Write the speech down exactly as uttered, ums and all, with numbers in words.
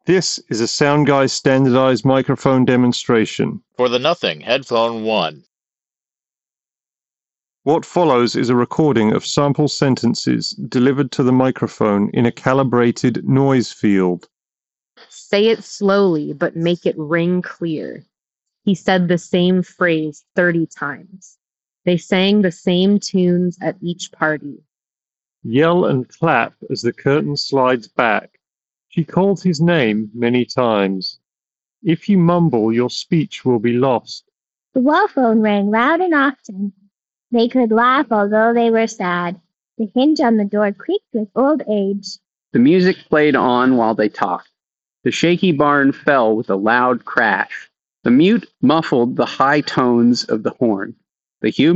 This is a SoundGuy standardized microphone demonstration. For the Nothing Headphone one. What follows is a recording of sample sentences delivered to the microphone in a calibrated noise field. Say it slowly, but make it ring clear. He said the same phrase thirty times. They sang the same tunes at each party. Yell and clap as the curtain slides back. She called his name many times. If you mumble, your speech will be lost. The wall phone rang loud and often. They could laugh although they were sad. The hinge on the door creaked with old age. The music played on while they talked. The shaky barn fell with a loud crash. The mute muffled the high tones of the horn. The human